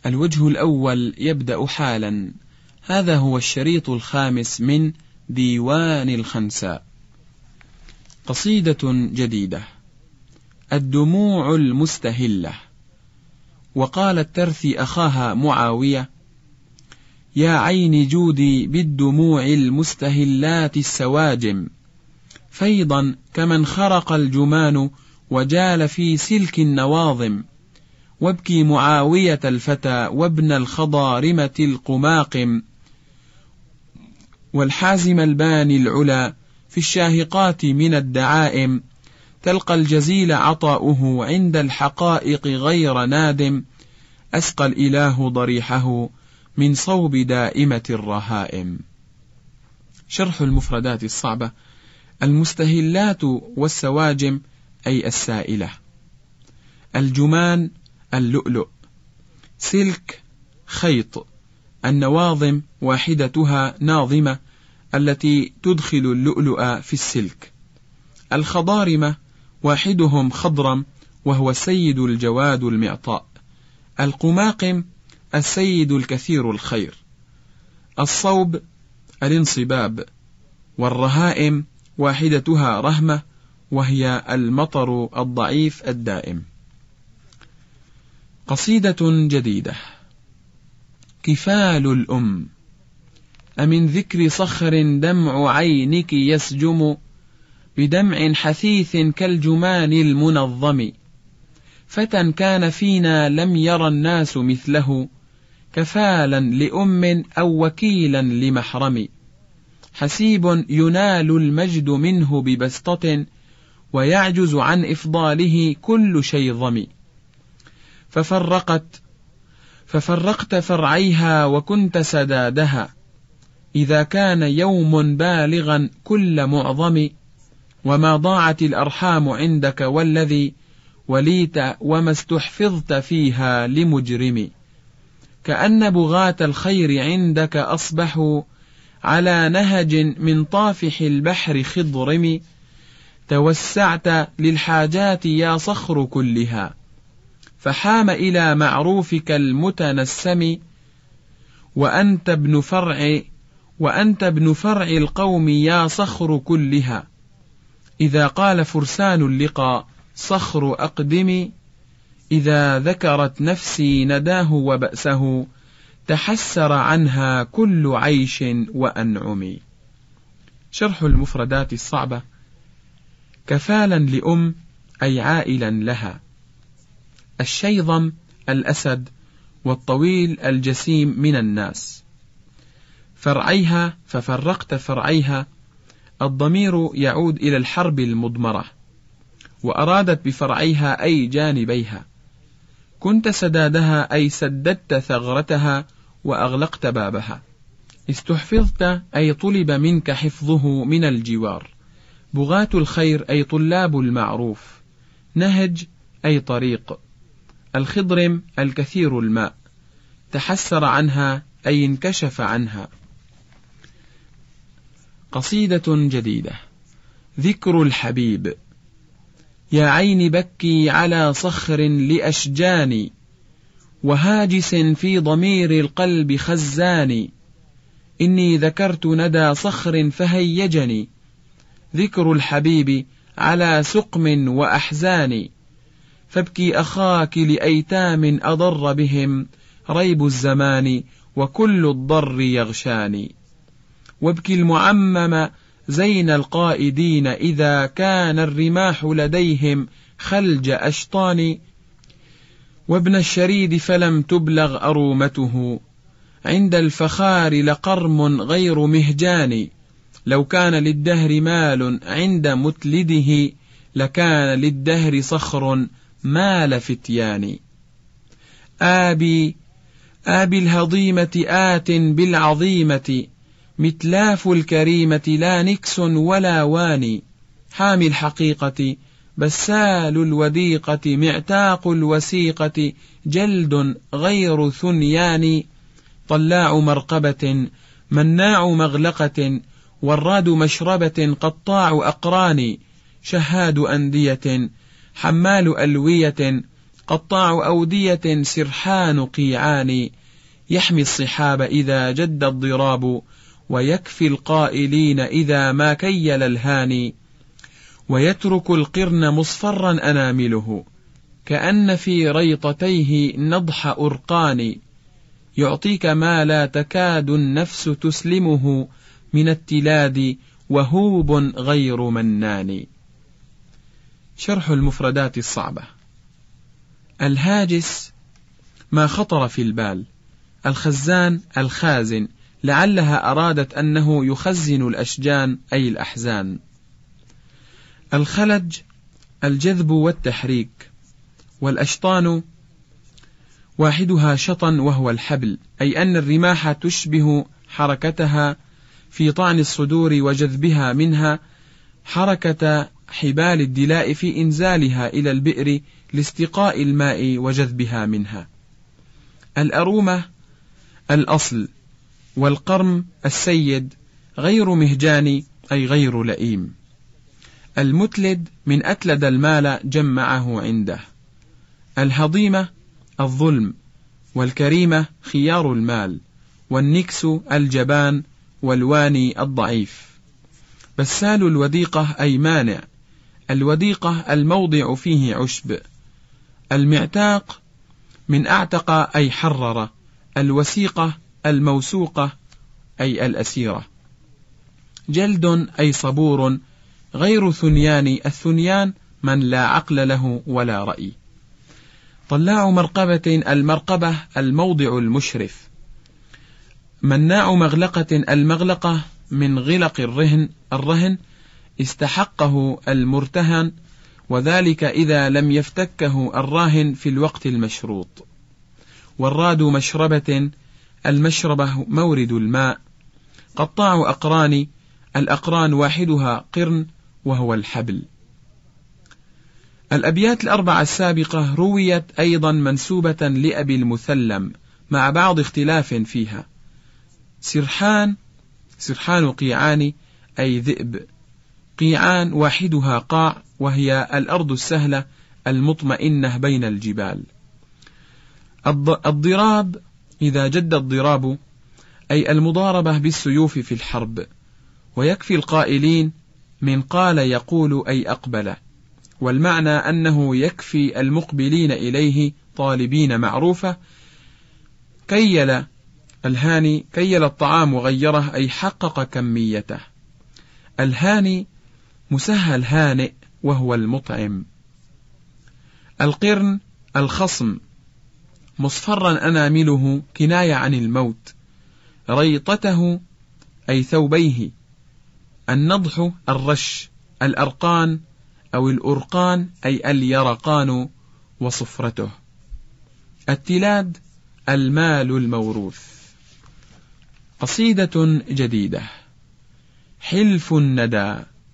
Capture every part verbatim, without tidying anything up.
الوجه الأول يبدأ حالا. هذا هو الشريط الخامس من ديوان الخنساء. قصيدة جديدة. الدموع المستهلة. وقالت ترثي أخاها معاوية: يا عين جودي بالدموع المستهلات السواجم، فيضا كمن خرق الجمان وجال في سلك النواظم، وابكي معاوية الفتى وابن الخضارمة القماقم، والحازم الباني العلا في الشاهقات من الدعائم، تلقى الجزيل عطاؤه عند الحقائق غير نادم، أسقى الإله ضريحه من صوب دائمة الرهائم. شرح المفردات الصعبة. المستهلات والسواجم أي السائلة. الجمان اللؤلؤ. سلك خيط. النواظم واحدتها ناظمة التي تدخل اللؤلؤ في السلك. الخضارمة واحدهم خضرم وهو السيد الجواد المعطاء. القماقم السيد الكثير الخير. الصوب الانصباب. والرهائم واحدتها رهمة وهي المطر الضعيف الدائم. قصيدة جديدة. كفال الأم. أمن ذكر صخر دمع عينك يسجم بدمع حثيث كالجمان المنظم، فتى كان فينا لم ير الناس مثله، كفالا لأم أو وكيلا لمحرم، حسيب ينال المجد منه ببسطة ويعجز عن إفضاله كل شيظم، ففرقت ففرقت فرعيها وكنت سدادها، إذا كان يوم بالغا كل معظم، وما ضاعت الأرحام عندك والذي وليت وما استحفظت فيها لمجرم، كأن بغاة الخير عندك أصبحوا على نهج من طافح البحر خضرم، توسعت للحاجات يا صخر كلها، فحام إلى معروفك المتنسم، وأنت ابن فرع وأنت ابن فرع القوم يا صخر كلها، إذا قال فرسان اللقاء صخر أقدم، إذا ذكرت نفسي نداه وبأسه تحسر عنها كل عيش وأنعم. شرح المفردات الصعبة. كفالا لأم أي عائلا لها. الشيظم الأسد والطويل الجسيم من الناس. فرعيها ففرقت فرعيها، الضمير يعود إلى الحرب المضمرة، وأرادت بفرعيها أي جانبيها. كنت سدادها أي سددت ثغرتها وأغلقت بابها. استحفظت أي طلب منك حفظه من الجوار. بغاة الخير أي طلاب المعروف. نهج أي طريق. الخضرم الكثير الماء. تحسر عنها أي انكشف عنها. قصيدة جديدة. ذكر الحبيب. يا عين بكي على صخر لأشجاني، وهاجس في ضمير القلب خزاني، إني ذكرت ندى صخر فهيجني، ذكر الحبيب على سقم وأحزان، فابكي أخاك لأيتام أضر بهم ريب الزمان وكل الضر يغشاني، وابكي المعمم زين القائدين إذا كان الرماح لديهم خلج أشطان، وابن الشريد فلم تبلغ أرومته عند الفخار لقرم غير مهجان، لو كان للدهر مال عند متلده لكان للدهر صخر مال فتيان. آبي آبي الهضيمة آت بالعظيمة، متلاف الكريمة لا نكس ولا واني، حامي الحقيقة بسال الوديقة معتاق الوسيقة جلد غير ثنيان، طلاع مرقبة مناع مغلقة وراد مشربة قطاع أقران، شهاد أندية حمال ألوية قطاع أودية سرحان قيعان، يحمي الصحاب إذا جد الضراب، ويكفي القائلين إذا ما كيل الهاني، ويترك القرن مصفرا أنامله، كأن في ريطتيه نضح أرقان، يعطيك ما لا تكاد النفس تسلمه، من التلاد وهوب غير منان. شرح المفردات الصعبة. الهاجس ما خطر في البال، الخزان الخازن، لعلها أرادت أنه يخزن الأشجان أي الأحزان. الخلج الجذب والتحريك، والأشطان واحدها شطن وهو الحبل، أي أن الرماح تشبه حركتها في طعن الصدور وجذبها منها حركة حبال الدلاء في إنزالها إلى البئر لاستقاء الماء وجذبها منها. الأرومة الأصل، والقرم السيد، غير مهجان أي غير لئيم. المتلد من أتلد المال جمعه عنده. الهضيمة الظلم، والكريمة خيار المال، والنكس الجبان، والواني الضعيف. بسال الوديقة أي مانع، الوديقة الموضع فيه عشب. المعتاق من أعتق أي حرر، الوسيقة الموسوقة أي الأسيرة. جلد أي صبور، غير ثنيان، الثنيان من لا عقل له ولا رأي. طلاع مرقبة المرقبة الموضع المشرف. مناع مغلقة المغلقة من غلق الرهن الرهن استحقه المرتهن، وذلك إذا لم يفتكه الراهن في الوقت المشروط. والراد مشربة المشربة مورد الماء. قطاع أقران، الأقران واحدها قرن وهو الحبل. الأبيات الأربعة السابقة رويت أيضا منسوبة لأبي المثلم مع بعض اختلاف فيها. سرحان سرحان قيعان أي ذئب. قيعان واحدها قاع، وهي الأرض السهلة المطمئنة بين الجبال. الضراب إذا جد الضراب أي المضاربة بالسيوف في الحرب. ويكفي القائلين من قال يقول أي أقبل، والمعنى أنه يكفي المقبلين إليه طالبين معروفة. كيل الهاني كيل الطعام وغيره أي حقق كميته. الهاني مسهل هانئ وهو المطعم. القرن الخصم، مصفرا أنامله كناية عن الموت. ريطته أي ثوبيه. النضح الرش. الأرقان أو الأرقان أي اليرقان وصفرته. التلاد المال الموروث. قصيدة جديدة. حلف الندى.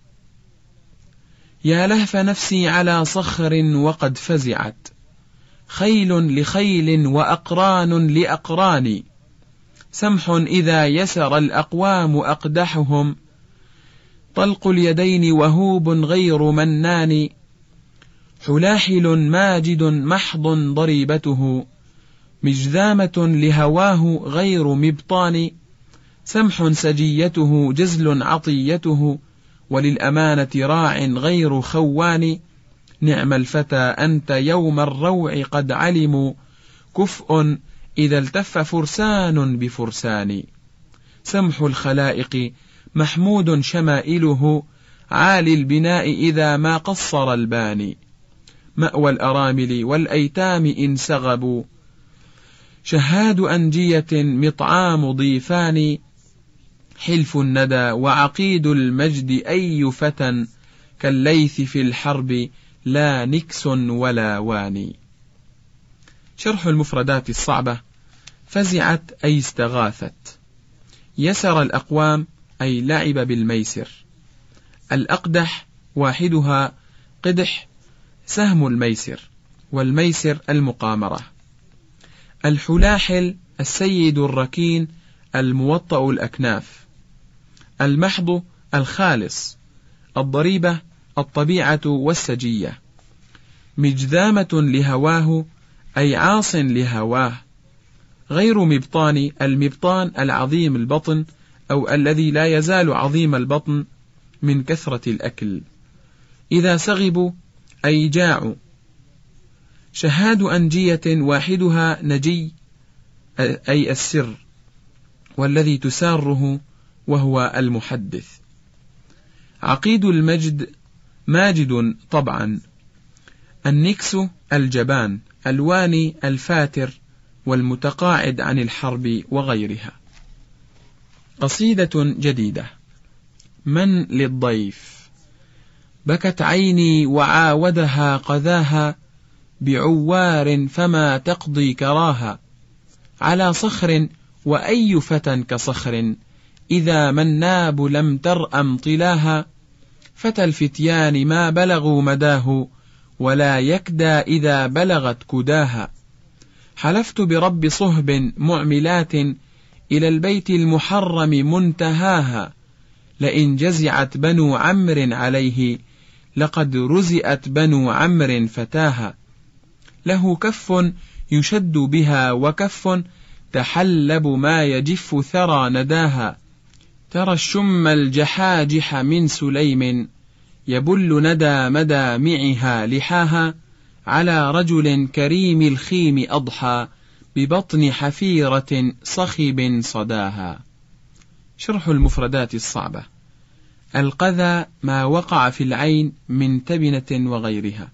يا لهف نفسي على صخر وقد فزعت، خيل لخيل وأقران لأقران، سمح إذا يسر الأقوام أقدحهم، طلق اليدين وهوب غير منان، حلاحل ماجد محض ضريبته، مجذامة لهواه غير مبطان، سمح سجيته جزل عطيته، وللأمانة راع غير خوان، نعم الفتى أنت يوم الروع قد علموا، كفء إذا التف فرسان بفرسان، سمح الخلائق محمود شمائله، عالي البناء إذا ما قصر الباني، مأوى الأرامل والأيتام إن سغبوا، شهاد أنجية مطعام ضيفان، حلف الندى وعقيد المجد أي فتى، كالليث في الحرب لا نكس ولا واني. شرح المفردات الصعبة. فزعت أي استغاثت. يسر الأقوام أي لعب بالميسر. الأقدح واحدها قدح سهم الميسر، والميسر المقامرة. الحلاحل السيد الركين الموطأ الأكناف. المحض الخالص. الضريبة الطبيعة والسجية. مجذامة لهواه أي عاص لهواه، غير مبطان، المبطان العظيم البطن أو الذي لا يزال عظيم البطن من كثرة الأكل. إذا سغبوا أي جاعوا. شهاد أنجية واحدها نجي أي السر، والذي تساره وهو المحدث. عقيد المجد ماجد طبعا. النكس الجبان، الواني الفاتر والمتقاعد عن الحرب وغيرها. قصيدة جديدة. من للضيف. بكت عيني وعاودها قذاها بعوار فما تقضي كراها، على صخر وأي فتى كصخر إذا ما الناب لم ترأم طلاها، فتى الفتيان ما بلغوا مداه ولا يكدى إذا بلغت كداها. حلفت برب صهب معملات إلى البيت المحرم منتهاها، لئن جزعت بنو عمرو عليه لقد رزئت بنو عمرو فتاها. له كف يشد بها وكف تحلب ما يجف ثرى نداها، ترى الشم الجحاجح من سليم يبل ندى مدامعها لحاها، على رجل كريم الخيم أضحى ببطن حفيرة صخب صداها. شرح المفردات الصعبة. القذى ما وقع في العين من تبنة وغيرها.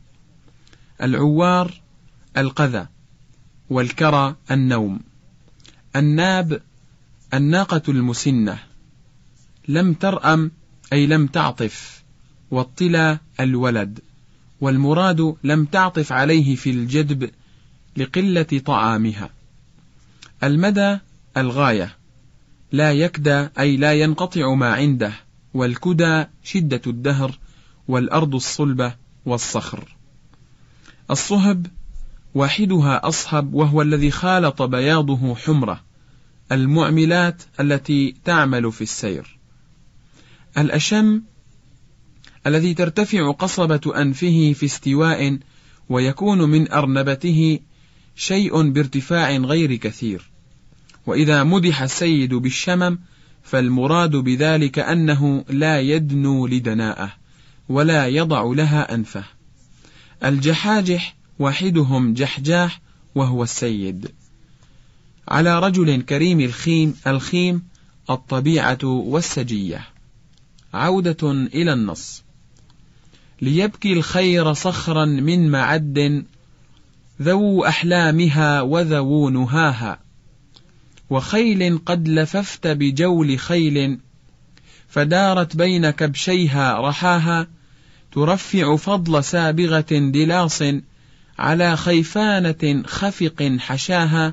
العوار القذى، والكرى النوم. الناب الناقة المسنة. لم ترأم أي لم تعطف، والطلا الولد، والمراد لم تعطف عليه في الجدب لقلة طعامها. المدى الغاية. لا يكدى أي لا ينقطع ما عنده، والكدى شدة الدهر، والأرض الصلبة والصخر. الصهب واحدها أصهب، وهو الذي خالط بياضه حمرة، المعملات التي تعمل في السير. الأشم الذي ترتفع قصبة أنفه في استواء ويكون من أرنبته شيء بارتفاع غير كثير. وإذا مدح السيد بالشمم فالمراد بذلك أنه لا يدنو لدناءه ولا يضع لها أنفه. الجحاجح واحدهم جحجاح وهو السيد. على رجل كريم الخيم، الخيم الطبيعة والسجية. عودة إلى النص. ليبكي الخير صخرا من معد ذو أحلامها وذو نهاها، وخيل قد لففت بجول خيل فدارت بين كبشيها رحاها، ترفع فضل سابغة دلاص على خيفانة خفق حشاها،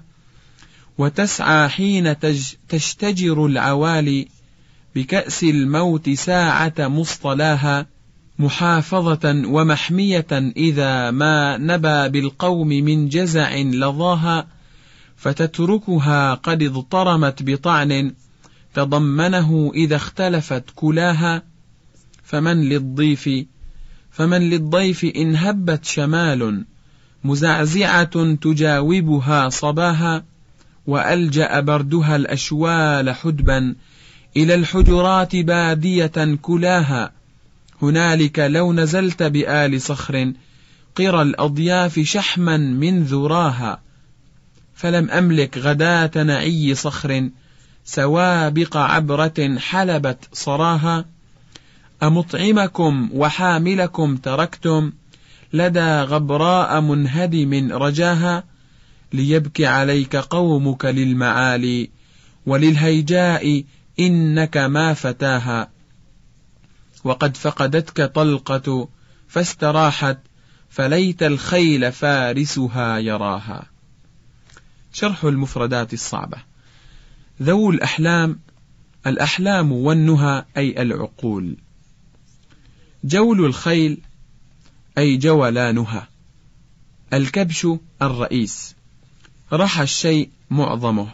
وتسعى حين تشتجر العوالي بكأس الموت ساعة مصطلاها، محافظة ومحمية إذا ما نبى بالقوم من جزع لظاها، فتتركها قد اضطرمت بطعن تضمنه إذا اختلفت كلاها. فمن للضيف فمن للضيف إن هبت شمال مزعزعة تجاوبها صباها، وألجأ بردها الأشوال حدبا إلى الحجرات بادية كلاها، هنالك لو نزلت بآل صخر قرى الأضياف شحما من ذراها، فلم أملك غداة نعي صخر سوابق عبرة حلبت صراها، أمطعمكم وحاملكم تركتم لدى غبراء منهدم رجاها، ليبكي عليك قومك للمعالي وللهيجاء إنك ما فتاها، وقد فقدتك طلقة فاستراحت فليت الخيل فارسها يراها. شرح المفردات الصعبة. ذو الأحلام. الأحلام والنهى أي العقول. جول الخيل أي جولانها. الكبش الرئيس. رحى الشيء معظمه.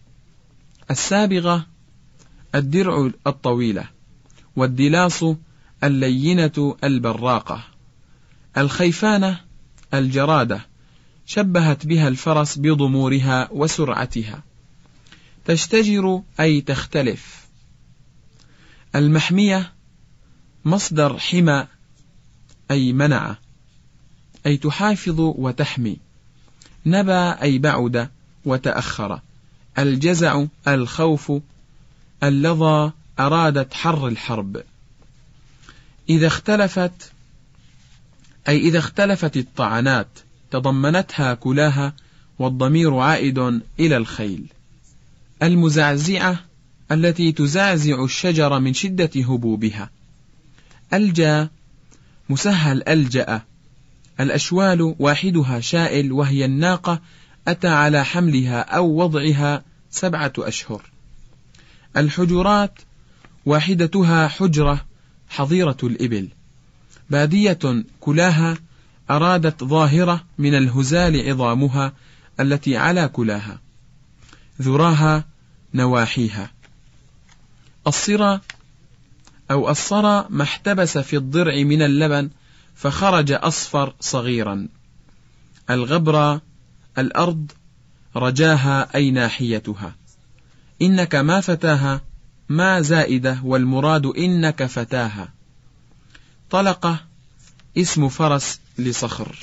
السابغة الدرع الطويلة، والدلاص اللينة البراقة. الخيفانة الجرادة شبهت بها الفرس بضمورها وسرعتها. تشتجر أي تختلف. المحمية مصدر حمى أي منع، أي تحافظ وتحمي. نبى أي بعد وتأخر. الجزع الخوف. اللظى أرادت حر الحرب. إذا اختلفت أي إذا اختلفت الطعنات تضمنتها كلاها، والضمير عائد إلى الخيل. المزعزعة التي تزعزع الشجر من شدة هبوبها. الجا مسهل ألجأ. الأشوال واحدها شائل، وهي الناقة أتى على حملها أو وضعها سبعة أشهر. الحجرات واحدتها حجرة، حظيرة الإبل. بادية كلاها أرادت ظاهرة من الهزال عظامها التي على كلاها. ذراها نواحيها. الصرى أو الصرى ما احتبس في الضرع من اللبن فخرج أصفر صغيرا. الغبرة الأرض، رجاها أي ناحيتها. إنك ما فتاها، ما زائدة، والمراد إنك فتاها. طلقة اسم فرس لصخر.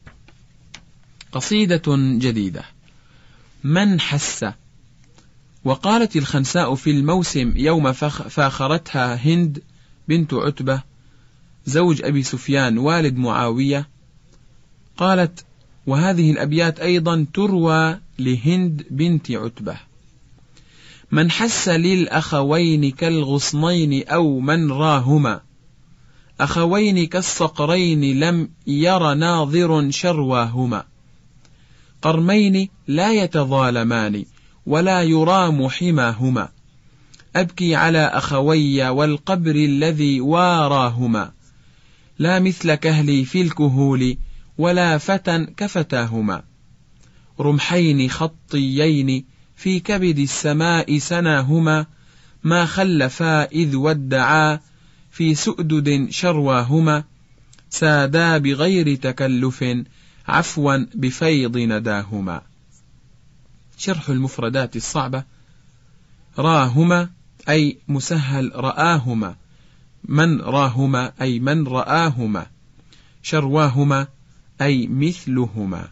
قصيدة جديدة. من حس. وقالت الخنساء في الموسم يوم فاخرتها هند بنت عتبة زوج أبي سفيان والد معاوية، قالت: وهذه الأبيات أيضا تروى لهند بنت عتبة: من حس للأخوين كالغصنين أو من راهما، أخوين كالصقرين لم ير ناظر شرواهما، قرمين لا يتظالمان ولا يرام حماهما، أبكي على أخوي والقبر الذي واراهما، لا مثل كهلي في الكهول ولا فتى كفتاهما، رمحين خطيين في كبد السماء سناهما، ما خلفا إذ ودعا في سؤدد شرواهما، سادا بغير تكلف عفوا بفيض نداهما. شرح المفردات الصعبة. راهما أي مسهل رآهما، من راهما أي من رآهما، شرواهما أي مثلهما.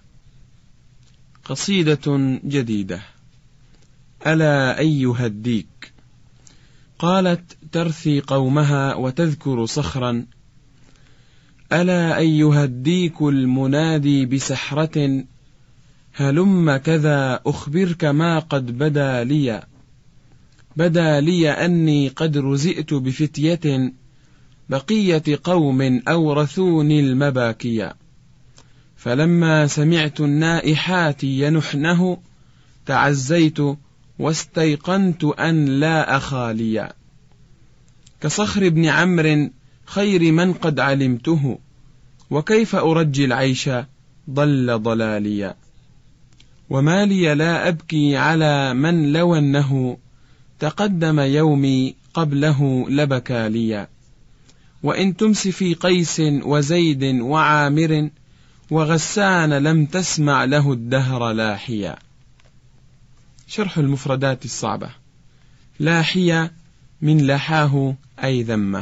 قصيدة جديدة. ألا أيها الديك. قالت ترثي قومها وتذكر صخرا: ألا أيها الديك المنادي بسحرة، هلم كذا أخبرك ما قد بدا لي، بدا لي أني قد رزئت بفتية بقية قوم أورثوني المباكيا، فلما سمعت النائحات ينحنه تعزيت واستيقنت أن لا أخاليا، كصخر ابن عمرو خير من قد علمته، وكيف أرجي العيش ضل ضلاليا، وما لي لا أبكي على من لو أنه تقدم يومي قبله لبكى لي، وإن تمس في قيس وزيد وعامر وغسان لم تسمع له الدهر لاحيا. شرح المفردات الصعبة. لاحيا من لحاه أي ذمه.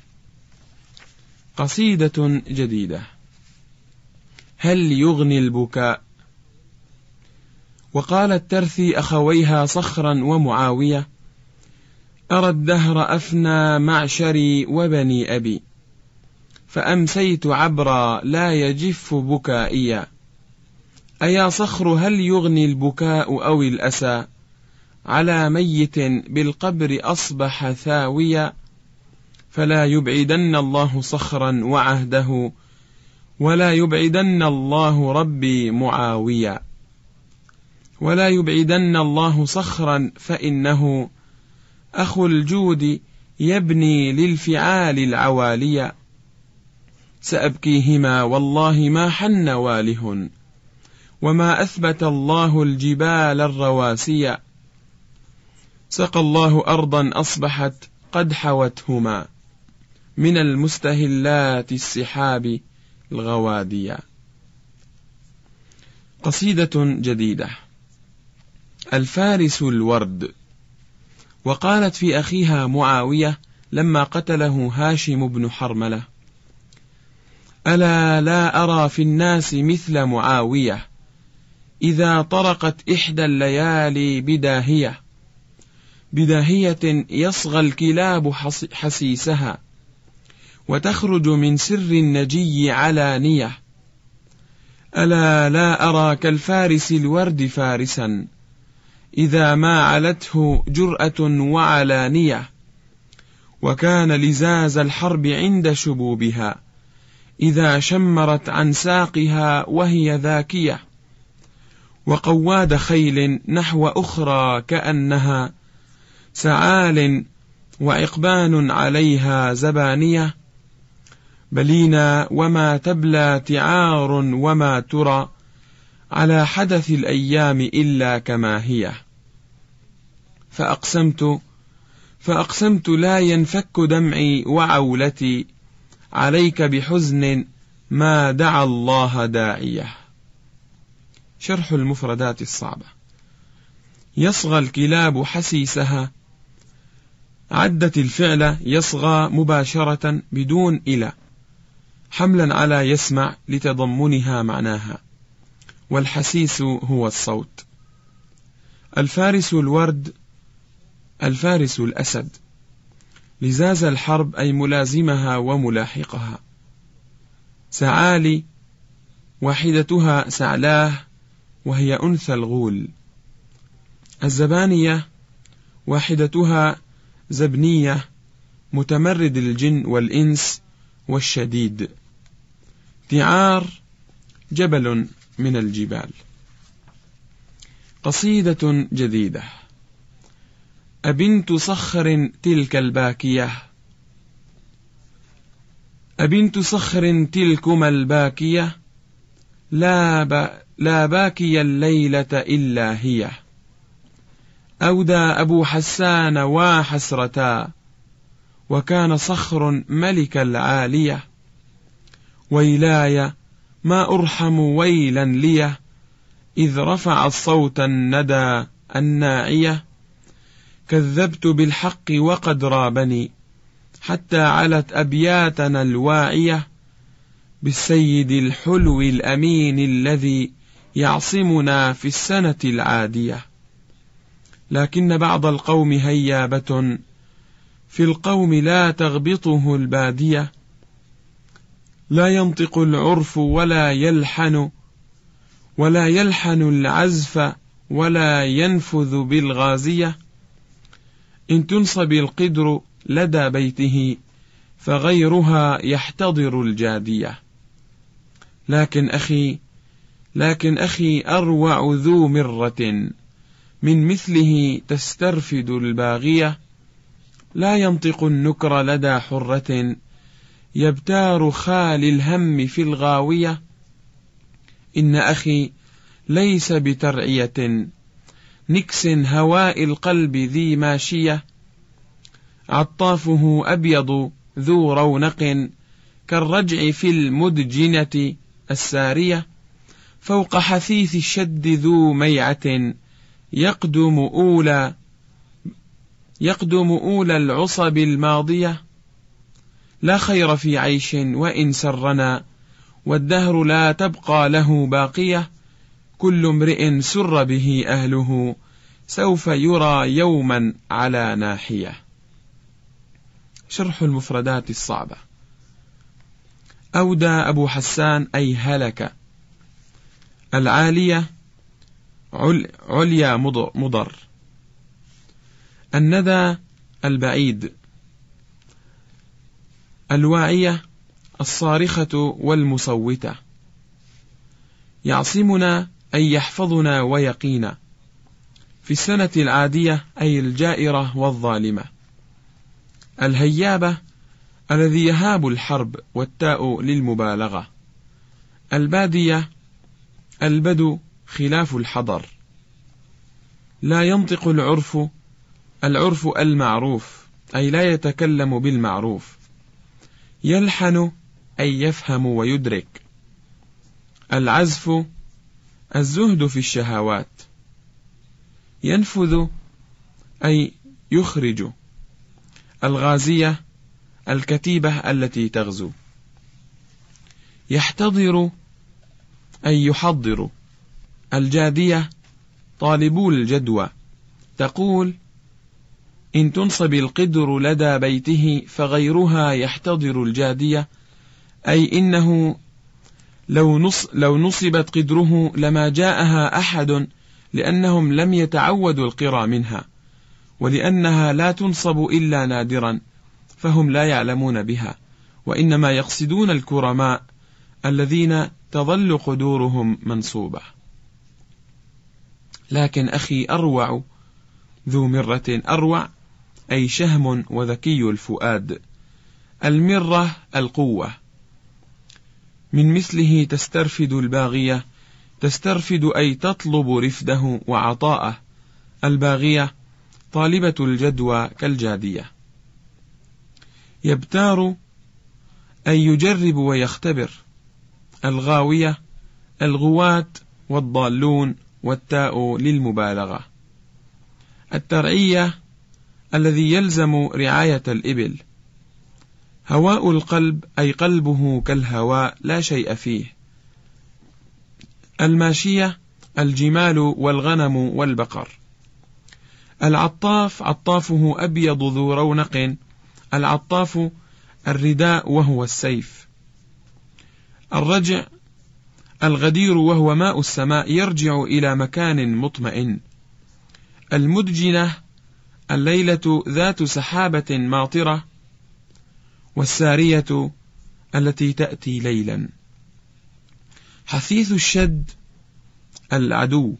قصيدة جديدة. هل يغني البكاء. وقالت ترثي أخويها صخرا ومعاوية: أرى الدهر أفنى معشري وبني أبي، فأمسيت عبرا لا يجف بكائيا، أيا صخر هل يغني البكاء أو الأسى، على ميت بالقبر أصبح ثاويا، فلا يبعدن الله صخرا وعهده، ولا يبعدن الله ربي معاويا، ولا يبعدن الله صخرا فإنه أخو الجود يبني للفعال العواليا، سأبكيهما والله ما حن واله، وما أثبت الله الجبال الرواسيا، سقى الله أرضا أصبحت قد حوتهما، من المستهلات السحاب الغواديا. قصيدة جديدة. الفارس الورد. وقالت في أخيها معاوية لما قتله هاشم بن حرملة: ألا لا أرى في الناس مثل معاوية، إذا طرقت إحدى الليالي بداهية بداهية يصغى الكلاب حسيسها، وتخرج من سر النجي علانية. ألا لا أرى كالفارس الورد فارسا، إذا ما علته جرأة وعلانية، وكان لزاز الحرب عند شبوبها، إذا شمرت عن ساقها وهي ذاكية، وقواد خيل نحو أخرى كأنها سعال، وعقبان عليها زبانية، بلينا وما تبلى تعار وما ترى على حدث الأيام إلا كما هي. فأقسمت فأقسمت لا ينفك دمعي وعولتي عليك بحزن ما دعا الله داعية. شرح المفردات الصعبة. يصغى الكلاب حسيسها، عدت الفعل يصغى مباشرة بدون إلى، حملا على يسمع لتضمنها معناها، والحسيس هو الصوت. الفارس الورد، الفارس الأسد. لزاز الحرب أي ملازمها وملاحقها. سعالي واحدتها سعلاه، وهي أنثى الغول. الزبانية واحدتها زبنية، متمرد الجن والإنس والشديد. تعار جبل من الجبال. قصيدة جديدة. أبنت صخر تلك الباكية، أبنت صخر تلكما الباكية، لا, با لا باكي الليلة إلا هي. أودى أبو حسان وحسرتا، وكان صخر ملك العالية. ويلاي ما أرحم ويلا لي، إذ رفع الصوت الندى الناعية. كذبت بالحق وقد رابني، حتى علت أبياتنا الواعية. بالسيد الحلو الأمين الذي يعصمنا في السنة العادية. لكن بعض القوم هيابة، في القوم لا تغبطه البادية. لا ينطق العرف ولا يلحن، ولا يلحن العزف ولا ينفذ بالغازية. إن تنصب القدر لدى بيته، فغيرها يحتضر الجادية. لكن أخي لكن أخي أروع ذو مرة، من مثله تسترفد الباغية. لا ينطق النكر لدى حرة، يبتار خال الهم في الغاوية. إن أخي ليس بترعية، نكس هواء القلب ذي ماشية. عطافه أبيض ذو رونق، كالرجع في المدجنة السارية. فوق حثيث الشد ذو ميعة، يقدم أولى يقدم أولى العصب الماضية. لا خير في عيش وإن سرنا، والدهر لا تبقى له باقية. كل امرئ سر به أهله، سوف يرى يوما على ناحية. شرح المفردات الصعبة. أودى أبو حسان أي هلك. العالية عل عليا مضر. الندى البعيد. الواعية الصارخة والمصوتة. يعصمنا أي يحفظنا ويقينا. في السنة العادية أي الجائرة والظالمة. الهيابة الذي يهاب الحرب، والتاء للمبالغة. البادية البدو خلاف الحضر. لا ينطق العرف. العرف المعروف، أي لا يتكلم بالمعروف. يلحن أي يفهم ويدرك. العزف الزهد في الشهوات. ينفذ أي يخرج. الغازية الكتيبة التي تغزو. يحتضر أي يحضر. الجادية طالبو الجدوى. تقول: إن تنصب القدر لدى بيته فغيرها يحتضر الجادية، أي إنه لو, نص لو نصبت قدره لما جاءها أحد، لأنهم لم يتعودوا القرى منها، ولأنها لا تنصب إلا نادرا فهم لا يعلمون بها، وإنما يقصدون الكرماء الذين تظل قدورهم منصوبة. لكن أخي أروع ذو مرة. أروع أي شهم وذكي الفؤاد. المرة القوة. من مثله تسترفد الباغية. تسترفد أي تطلب رفده وعطاءه. الباغية طالبة الجدوى كالجادية. يبتار أي يجرب ويختبر. الغاوية الغواة والضالون، والتاء للمبالغة. الترعية الذي يلزم رعاية الإبل. هواء القلب أي قلبه كالهواء لا شيء فيه. الماشية الجمال والغنم والبقر. العطاف عطافه أبيض ذو رونق. العطاف الرداء وهو السيف. الرجع الغدير وهو ماء السماء يرجع إلى مكان مطمئن. المدجنة الليلة ذات سحابة ماطرة. والسارية التي تأتي ليلا. حثيث الشد العدو.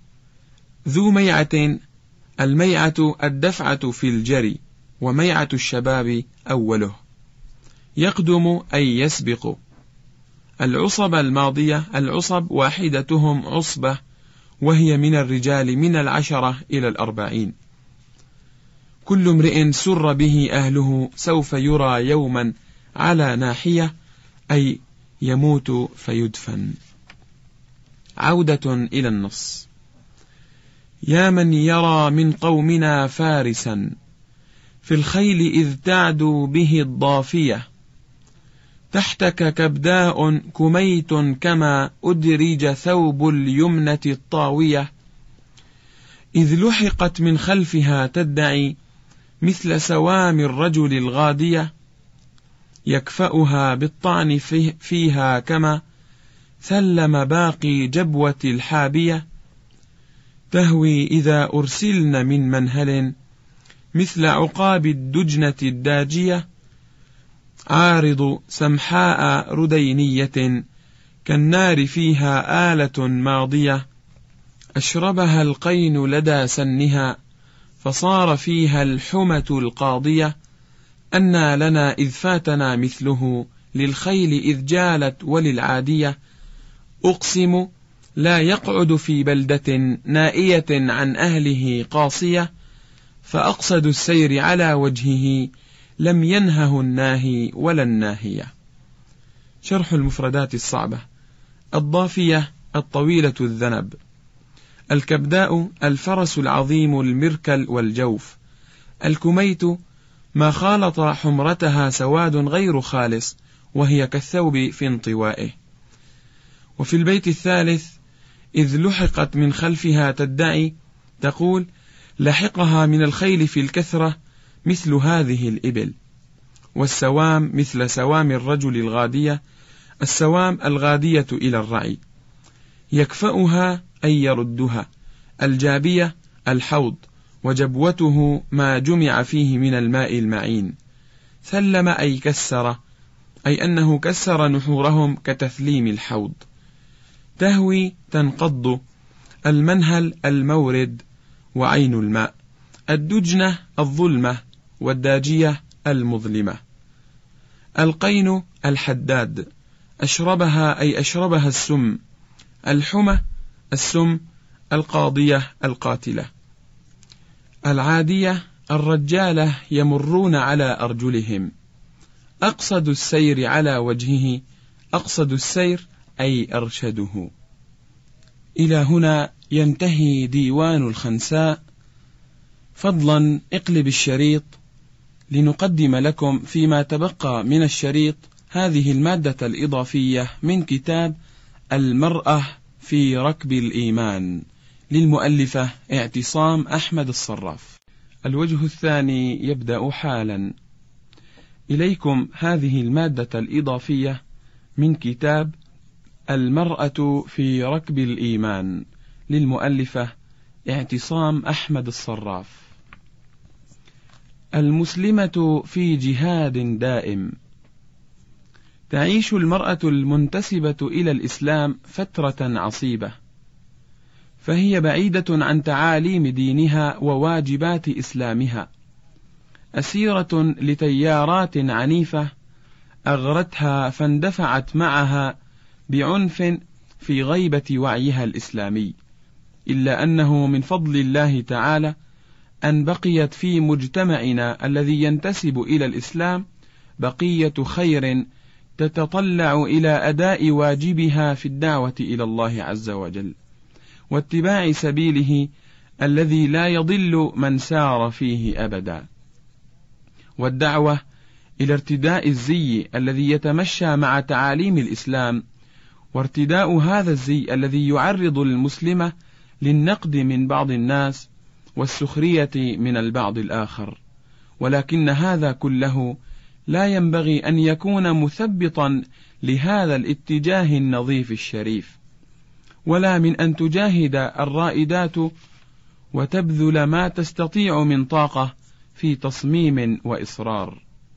ذو ميعة. الميعة الدفعة في الجري، وميعة الشباب أوله. يقدم أي يسبق. العصب الماضية. العصب واحدتهم عصبة، وهي من الرجال من العشرة إلى الأربعين. كل امرئ سر به أهله سوف يرى يوما على ناحية، أي يموت فيدفن. عودة إلى النص. يا من يرى من قومنا فارسا في الخيل إذ تعدو به الضافية، تحتك كبداء كميت كما أدرج ثوب اليمنة الطاوية، إذ لحقت من خلفها تدعي مثل سوام الرجل الغادية، يكفأها بالطعن فيها كما ثلم باقي جبوة الحابية، تهوي إذا أرسلن من منهل مثل عقاب الدجنة الداجية، عارض سمحاء ردينية كالنار فيها آلة ماضية، أشربها القين لدى سنها فصار فيها الحمة القاضية، أنى لنا إذ فاتنا مثله للخيل إذ جالت وللعادية، أقسم لا يقعد في بلدة نائية عن أهله قاصية، فأقصد السير على وجهه لم ينهه الناهي ولا الناهية. شرح المفردات الصعبة. الضافية الطويلة الذنب. الكبداء الفرس العظيم المركل والجوف. الكميت ما خالط حمرتها سواد غير خالص، وهي كالثوب في انطوائه. وفي البيت الثالث: إذ لحقت من خلفها تدعي، تقول لحقها من الخيل في الكثرة مثل هذه الإبل. والسوام مثل سوام الرجل الغادية. السوام الغادية إلى الرعي. يكفأها أي يردها. الجابية الحوض، وجبوته ما جمع فيه من الماء المعين. ثلم أي كسر، أي أنه كسر نحورهم كتثليم الحوض. تهوي تنقض. المنهل المورد وعين الماء. الدجنة الظلمة، والداجية المظلمة. القين الحداد. أشربها أي أشربها السم. الحمى السم. القاضية القاتلة. العادية الرجالة يمرون على أرجلهم. أقصد السير على وجهه. أقصد السير أي أرشده. إلى هنا ينتهي ديوان الخنساء. فضلا اقلب الشريط لنقدم لكم فيما تبقى من الشريط هذه المادة الإضافية من كتاب المرأة في ركب الإيمان للمؤلفة اعتصام أحمد الصراف. الوجه الثاني يبدأ حالا. إليكم هذه المادة الإضافية من كتاب المرأة في ركب الإيمان للمؤلفة اعتصام أحمد الصراف. المسلمة في جهاد دائم. تعيش المرأة المنتسبة إلى الإسلام فترة عصيبة، فهي بعيدة عن تعاليم دينها وواجبات إسلامها، أسيرة لتيارات عنيفة أغرتها فاندفعت معها بعنف في غيبة وعيها الإسلامي، إلا أنه من فضل الله تعالى أن بقيت في مجتمعنا الذي ينتسب إلى الإسلام بقية خير تتطلع إلى أداء واجبها في الدعوة إلى الله عز وجل واتباع سبيله الذي لا يضل من سار فيه أبدا، والدعوة إلى ارتداء الزي الذي يتمشى مع تعاليم الإسلام، وارتداء هذا الزي الذي يعرض المسلمة للنقد من بعض الناس والسخرية من البعض الآخر. ولكن هذا كله لا ينبغي أن يكون مثبطا لهذا الاتجاه النظيف الشريف، ولا من أن تجاهد الرائدات وتبذل ما تستطيع من طاقة في تصميم وإصرار.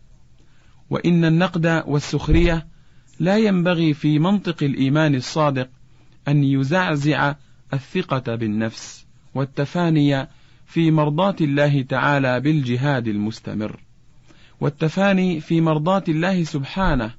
وإن النقد والسخرية لا ينبغي في منطق الإيمان الصادق أن يزعزع الثقة بالنفس والتفاني في مرضاة الله تعالى بالجهاد المستمر، والتفاني في مرضاة الله سبحانه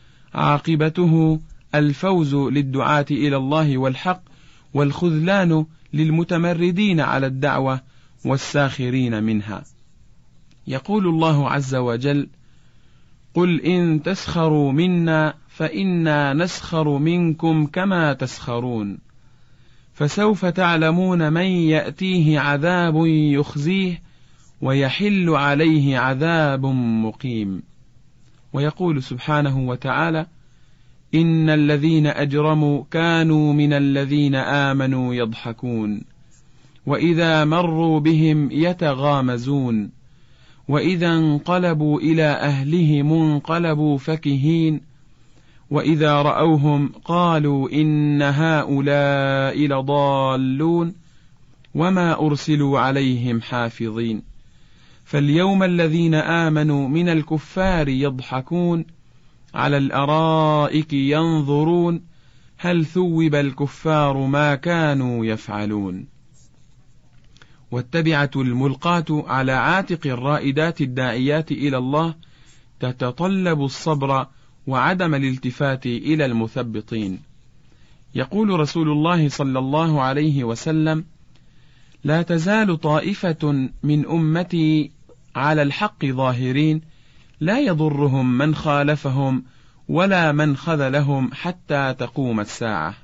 عاقبته الفوز للدعاة إلى الله والحق، والخذلان للمتمردين على الدعوة والساخرين منها. يقول الله عز وجل: قل إن تسخروا منا فإنا نسخر منكم كما تسخرون، فسوف تعلمون من يأتيه عذاب يخزيه ويحل عليه عذاب مقيم. ويقول سبحانه وتعالى: إن الذين أجرموا كانوا من الذين آمنوا يضحكون، وإذا مروا بهم يتغامزون، وإذا انقلبوا إلى أهلهم انقلبوا فكهين، وإذا رأوهم قالوا إن هؤلاء لضالون وما أرسلوا عليهم حافظين. فاليوم الذين آمنوا من الكفار يضحكون على الأرائك ينظرون هل ثوب الكفار ما كانوا يفعلون. والتبعة الملقاة على عاتق الرائدات الداعيات إلى الله تتطلب الصبر وعدم الالتفات إلى المثبطين. يقول رسول الله صلى الله عليه وسلم: لا تزال طائفة من أمتي على الحق ظاهرين لا يضرهم من خالفهم ولا من خذلهم حتى تقوم الساعة.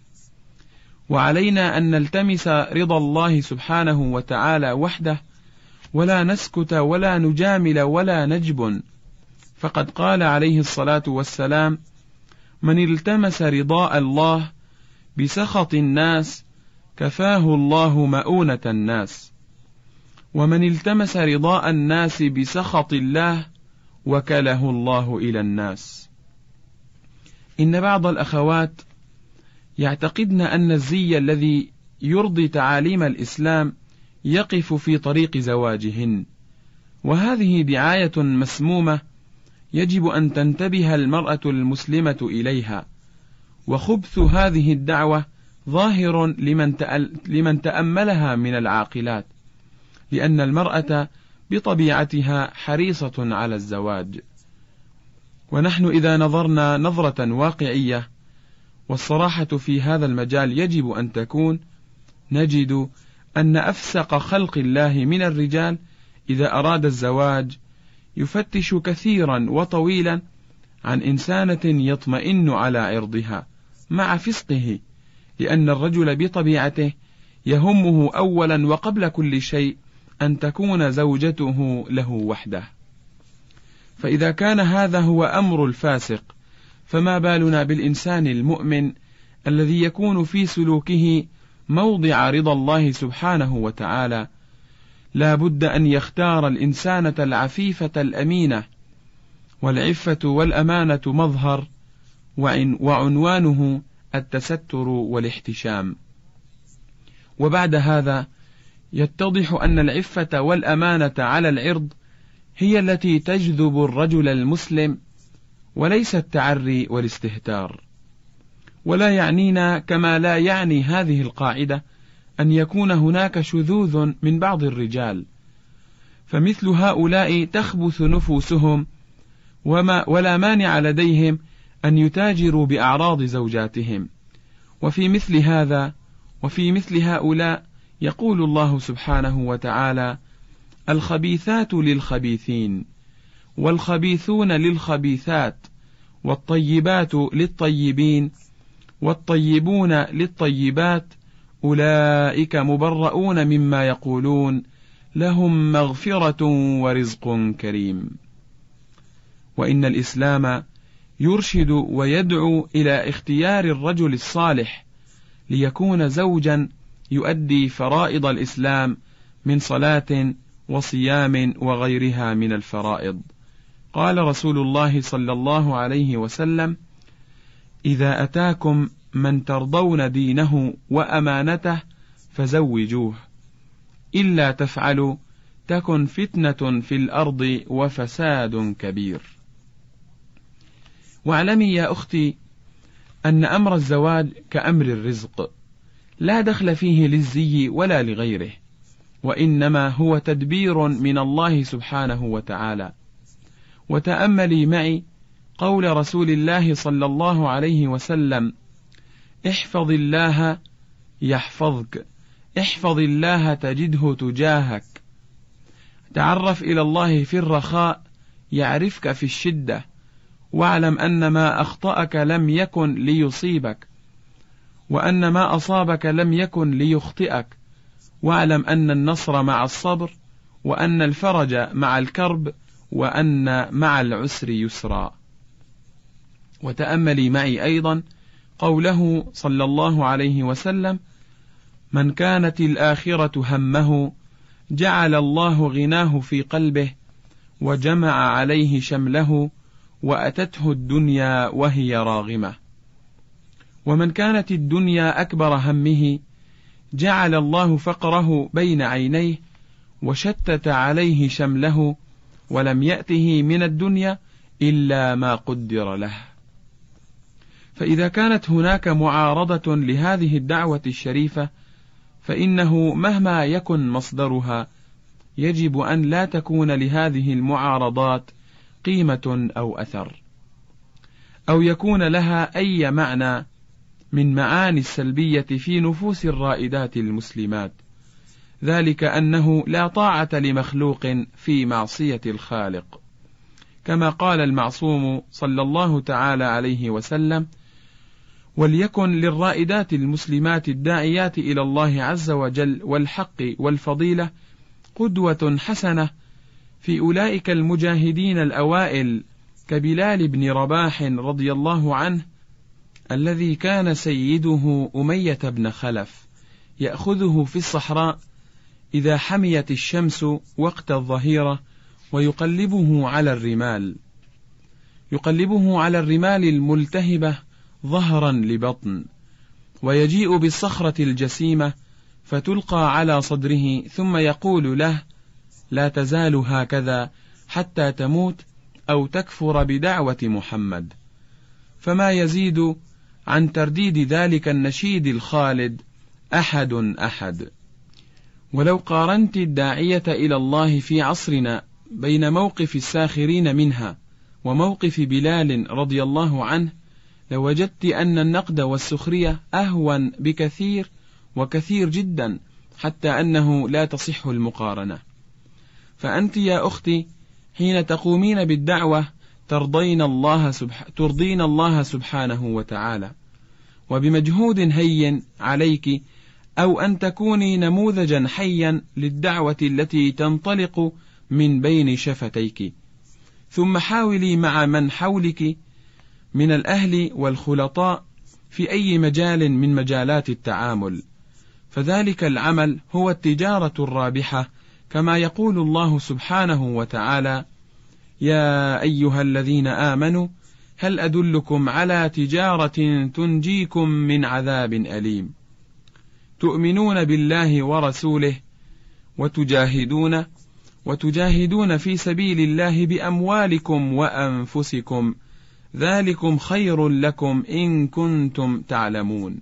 وعلينا أن نلتمس رضا الله سبحانه وتعالى وحده، ولا نسكت ولا نجامل ولا نجبن، فقد قال عليه الصلاة والسلام: من التمس رضاء الله بسخط الناس كفاه الله مؤونة الناس، ومن التمس رضاء الناس بسخط الله وكله الله إلى الناس. إن بعض الأخوات يعتقدن أن الزي الذي يرضي تعاليم الإسلام يقف في طريق زواجهن، وهذه دعاية مسمومة يجب أن تنتبه المرأة المسلمة إليها. وخبث هذه الدعوة ظاهر لمن, لمن تأملها من العاقلات، لأن المرأة بطبيعتها حريصة على الزواج. ونحن إذا نظرنا نظرة واقعية، والصراحة في هذا المجال يجب أن تكون، نجد أن أفسق خلق الله من الرجال إذا أراد الزواج يفتش كثيرا وطويلا عن إنسانة يطمئن على عرضها مع فسقه، لأن الرجل بطبيعته يهمه أولا وقبل كل شيء أن تكون زوجته له وحده. فإذا كان هذا هو أمر الفاسق، فما بالنا بالإنسان المؤمن الذي يكون في سلوكه موضع رضا الله سبحانه وتعالى. لا بد أن يختار الإنسانة العفيفة الأمينة، والعفة والأمانة مظهر، وعنوانه التستر والاحتشام. وبعد هذا يتضح أن العفة والأمانة على العرض هي التي تجذب الرجل المسلم، وليس التعري والاستهتار. ولا يعنينا كما لا يعني هذه القاعدة أن يكون هناك شذوذ من بعض الرجال، فمثل هؤلاء تخبث نفوسهم، وما ولا مانع لديهم أن يتاجروا بأعراض زوجاتهم. وفي مثل هذا وفي مثل هؤلاء يقول الله سبحانه وتعالى: الخبيثات للخبيثين والخبيثون للخبيثات والطيبات للطيبين والطيبون للطيبات أولئك مبرؤون مما يقولون لهم مغفرة ورزق كريم. وإن الإسلام يرشد ويدعو إلى اختيار الرجل الصالح ليكون زوجا يؤدي فرائض الإسلام من صلاة وصيام وغيرها من الفرائض. قال رسول الله صلى الله عليه وسلم: إذا أتاكم من ترضون دينه وأمانته فزوجوه، إلا تفعلوا تكن فتنة في الأرض وفساد كبير. واعلمي يا أختي أن أمر الزواج كأمر الرزق، لا دخل فيه للزي ولا لغيره، وإنما هو تدبير من الله سبحانه وتعالى. وتأملي معي قول رسول الله صلى الله عليه وسلم: احفظ الله يحفظك، احفظ الله تجده تجاهك، تعرف إلى الله في الرخاء يعرفك في الشدة، واعلم أن ما أخطأك لم يكن ليصيبك، وأن ما أصابك لم يكن ليخطئك، واعلم أن النصر مع الصبر، وأن الفرج مع الكرب، وأن مع العسر يسرا. وتأملي معي أيضا قوله صلى الله عليه وسلم: من كانت الآخرة همه جعل الله غناه في قلبه وجمع عليه شمله وأتته الدنيا وهي راغمة. ومن كانت الدنيا أكبر همه جعل الله فقره بين عينيه وشتت عليه شمله ولم يأته من الدنيا إلا ما قدر له. فإذا كانت هناك معارضة لهذه الدعوة الشريفة، فإنه مهما يكن مصدرها يجب أن لا تكون لهذه المعارضات قيمة أو أثر، أو يكون لها أي معنى من معاني السلبية في نفوس الرائدات المسلمات، ذلك أنه لا طاعة لمخلوق في معصية الخالق، كما قال المعصوم صلى الله تعالى عليه وسلم: وليكن للرائدات المسلمات الداعيات إلى الله عز وجل والحق والفضيلة قدوة حسنة في أولئك المجاهدين الأوائل، كبلال بن رباح رضي الله عنه، الذي كان سيده أمية بن خلف يأخذه في الصحراء إذا حميت الشمس وقت الظهيرة ويقلبه على الرمال يقلبه على الرمال الملتهبة ظهرا لبطن، ويجيء بالصخرة الجسيمة فتلقى على صدره، ثم يقول له: لا تزال هكذا حتى تموت أو تكفر بدعوة محمد. فما يزيد عن ترديد ذلك النشيد الخالد أحد أحد. ولو قارنت الداعية إلى الله في عصرنا بين موقف الساخرين منها وموقف بلال رضي الله عنه، لوجدت أن النقد والسخرية أهون بكثير وكثير جدا، حتى أنه لا تصح المقارنة. فأنت يا أختي حين تقومين بالدعوة ترضين الله, سبح... ترضين الله سبحانه وتعالى، وبمجهود هين عليك، أو أن تكوني نموذجا حيا للدعوة التي تنطلق من بين شفتيك. ثم حاولي مع من حولك من الأهل والخلطاء في أي مجال من مجالات التعامل، فذلك العمل هو التجارة الرابحة، كما يقول الله سبحانه وتعالى: يا أيها الذين آمنوا هل أدلكم على تجارة تنجيكم من عذاب أليم، تؤمنون بالله ورسوله وتجاهدون وتجاهدون في سبيل الله بأموالكم وأنفسكم، ذلكم خير لكم إن كنتم تعلمون.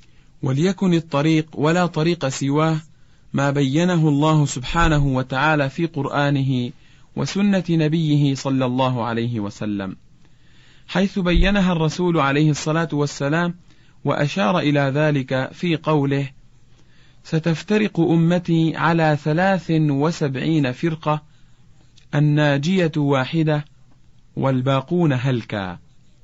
وليكن الطريق ولا طريق سواه ما بينه الله سبحانه وتعالى في قرآنه وسنة نبيه صلى الله عليه وسلم، حيث بينها الرسول عليه الصلاة والسلام وأشار إلى ذلك في قوله: ستفترق أمتي على ثلاث وسبعين فرقة، الناجية واحدة والباقون هلكا.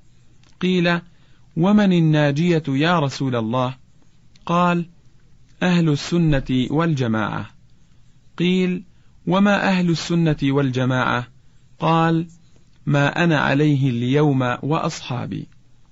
قيل: ومن الناجية يا رسول الله؟ قال: أهل السنة والجماعة. قيل: وما أهل السنة والجماعة؟ قال: ما أنا عليه اليوم وأصحابي.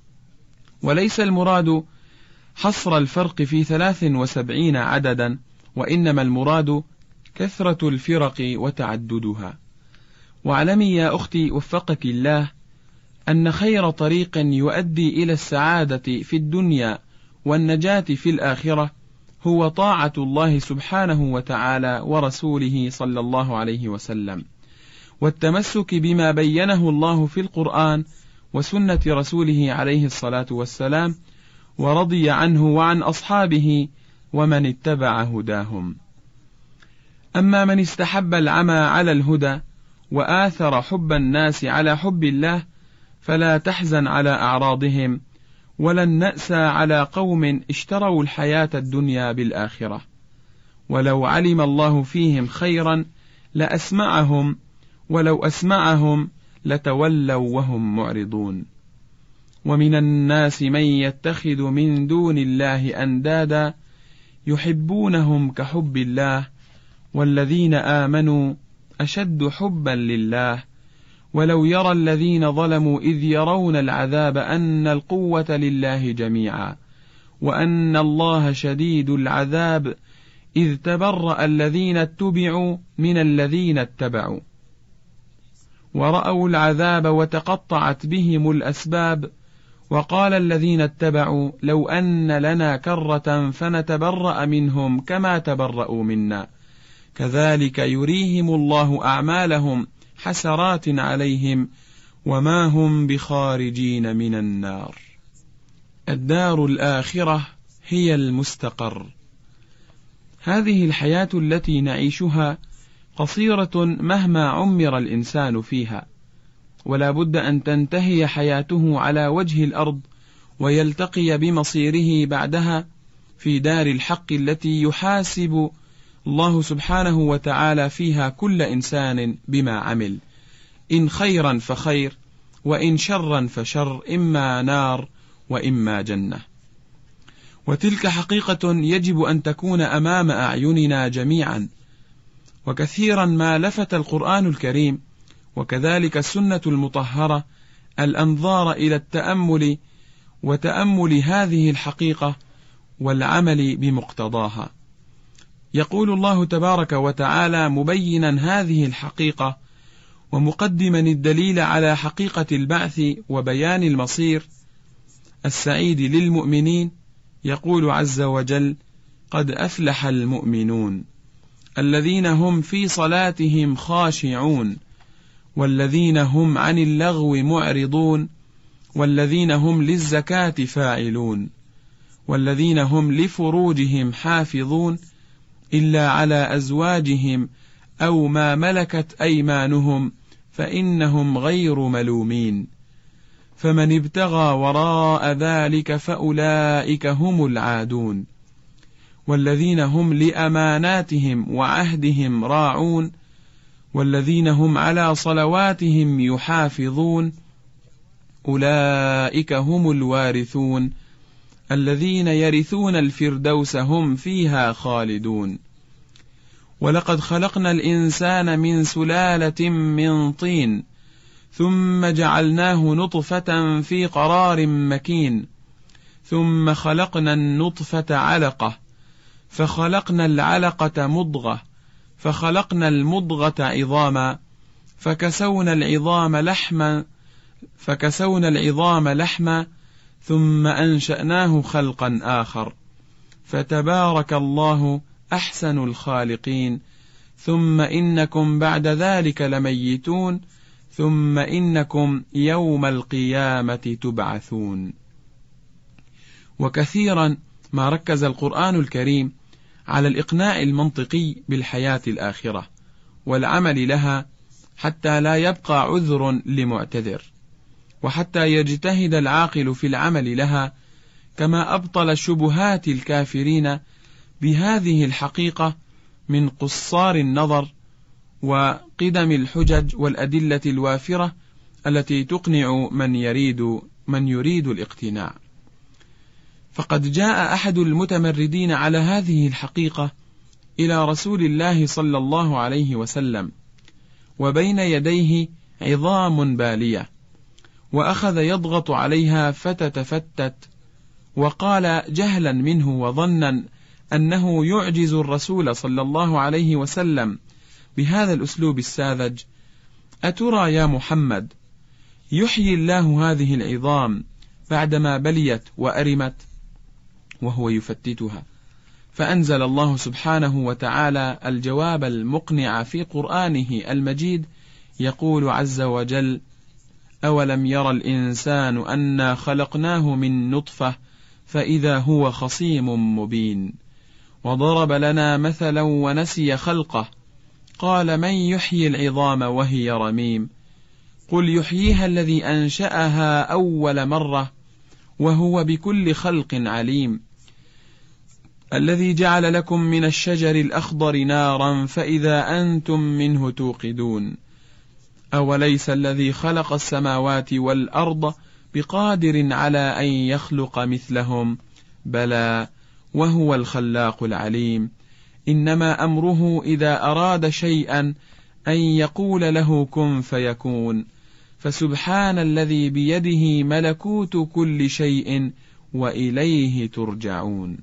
وليس المراد حصر الفرق في ثلاث وسبعين عددا، وإنما المراد كثرة الفرق وتعددها. واعلمي يا أختي وفقك الله أن خير طريق يؤدي إلى السعادة في الدنيا والنجاة في الآخرة هو طاعة الله سبحانه وتعالى ورسوله صلى الله عليه وسلم، والتمسك بما بينه الله في القرآن وسنة رسوله عليه الصلاة والسلام، ورضي عنه وعن أصحابه ومن اتبع هداهم. أما من استحب العمى على الهدى وآثر حب الناس على حب الله فلا تحزن على أعراضهم، ولن نأسى على قوم اشتروا الحياة الدنيا بالآخرة، ولو علم الله فيهم خيرا لأسمعهم، ولو أسمعهم لتولوا وهم معرضون. ومن الناس من يتخذ من دون الله أندادا يحبونهم كحب الله، والذين آمنوا أشد حبا لله، ولو يرى الذين ظلموا إذ يرون العذاب أن القوة لله جميعا وأن الله شديد العذاب إذ تبرأ الذين اتبعوا من الذين اتبعوا ورأوا العذاب وتقطعت بهم الأسباب، وقال الذين اتبعوا لو أن لنا كرة فنتبرأ منهم كما تبرأوا منا كذلك يريهم الله أعمالهم حسرات عليهم وما هم بخارجين من النار. الدار الآخرة هي المستقر. هذه الحياة التي نعيشها قصيرة مهما عمر الإنسان فيها، ولا بد أن تنتهي حياته على وجه الأرض ويلتقي بمصيره بعدها في دار الحق التي يحاسب الله سبحانه وتعالى فيها كل إنسان بما عمل، إن خيرا فخير وإن شرا فشر، إما نار وإما جنة. وتلك حقيقة يجب أن تكون أمام أعيننا جميعا، وكثيرا ما لفت القرآن الكريم وكذلك السنة المطهرة الأنظار إلى التأمل وتأمل هذه الحقيقة والعمل بمقتضاها. يقول الله تبارك وتعالى مبينا هذه الحقيقة ومقدما الدليل على حقيقة البعث وبيان المصير السعيد للمؤمنين، يقول عز وجل: قد أفلح المؤمنون الذين هم في صلاتهم خاشعون، والذين هم عن اللغو معرضون، والذين هم للزكاة فاعلون، والذين هم لفروجهم حافظون إلا على أزواجهم أو ما ملكت أيمانهم فإنهم غير ملومين، فمن ابتغى وراء ذلك فأولئك هم العادون، والذين هم لأماناتهم وعهدهم راعون، والذين هم على صلواتهم يحافظون، أولئك هم الوارثون الذين يرثون الفردوس هم فيها خالدون. ولقد خلقنا الإنسان من سلالة من طين ثم جعلناه نطفة في قرار مكين ثم خلقنا النطفة علقة فخلقنا العلقة مضغة فخلقنا المضغة عظاما فكسونا العظام لحما فكسونا العظام لحما ثم أنشأناه خلقا آخر فتبارك الله أحسن الخالقين. ثم إنكم بعد ذلك لميتون ثم إنكم يوم القيامة تبعثون. وكثيرا ما ركز القرآن الكريم على الإقناع المنطقي بالحياة الآخرة والعمل لها حتى لا يبقى عذر لمعتذر، وحتى يجتهد العاقل في العمل لها، كما أبطل شبهات الكافرين بهذه الحقيقة من قصار النظر وقدم الحجج والأدلة الوافرة التي تقنع من يريد من يريد الاقتناع. فقد جاء أحد المتمردين على هذه الحقيقة إلى رسول الله صلى الله عليه وسلم وبين يديه عظام بالية، وأخذ يضغط عليها فتتفتت، وقال جهلا منه وظنا أنه يعجز الرسول صلى الله عليه وسلم بهذا الأسلوب الساذج: أترى يا محمد يحيي الله هذه العظام بعدما بليت وأرمت؟ وهو يفتتها. فأنزل الله سبحانه وتعالى الجواب المقنع في قرآنه المجيد يقول عز وجل: أولم ير الإنسان أنا خلقناه من نطفة فإذا هو خصيم مبين. وضرب لنا مثلا ونسي خلقه قال من يحيي العظام وهي رميم قل يحييها الذي أنشأها أول مرة وهو بكل خلق عليم. الذي جعل لكم من الشجر الأخضر نارا فإذا أنتم منه توقدون. أوليس الذي خلق السماوات والأرض بقادر على أن يخلق مثلهم؟ بلى وهو الخلاق العليم. إنما أمره إذا أراد شيئا أن يقول له كن فيكون. فسبحان الذي بيده ملكوت كل شيء وإليه ترجعون.